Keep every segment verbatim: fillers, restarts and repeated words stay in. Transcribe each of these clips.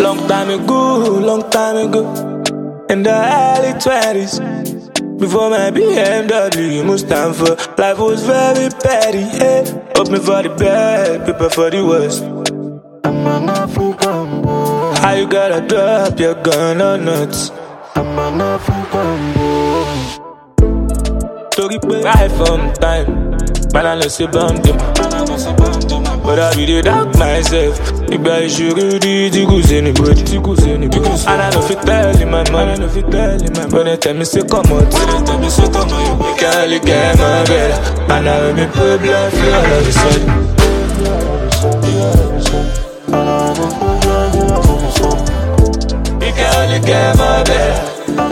Long time ago, long time ago, in the early twenties, before my B M W Mustang, life was very petty. Hey, hoping for the best, prepare for the worst. I'm an African boy. How you gotta drop your gun or nuts? I'm an African boy. Story play right from time, man I know say bomb them, but I be the dark myself. Igba ìṣòro di tí kò sí anybody, tí kò sí anybody. And I know fit tell him my man, I know fit tell him my man. When they tell me say come out, when they tell me say come out, you can't really get my better. And I have me problem feel all of a sudden. You can't really get my better.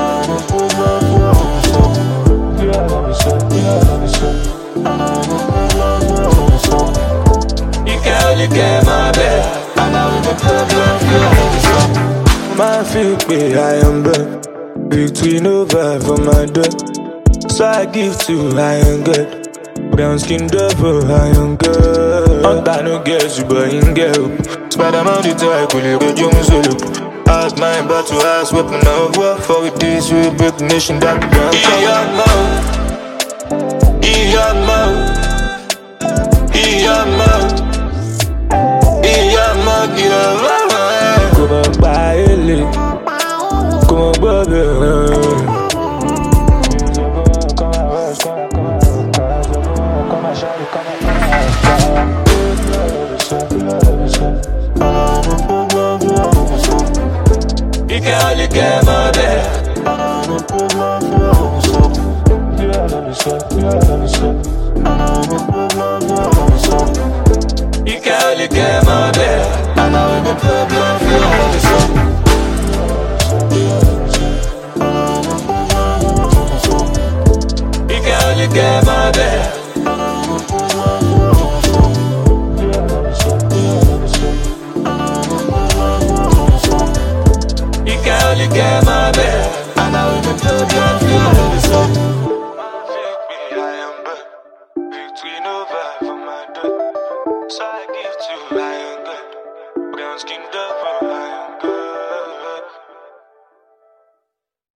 You can't really get my better. Man feel me, I am burnt. Between over for my door. So I give to I am good. Brown skin devil, I am good. On that no girls, you boy in girl. Spider-Man the type, will you read your solo? Ask mine, but to ask weapon of war. For with this, we break the nation that we don't come. In your mouth, in your mouth, in your mouth, in your mouth. Come on, buy it, come on, baby. You can only get my bed. You can only get my bed. I know it's a problem for you. You can only get my bed.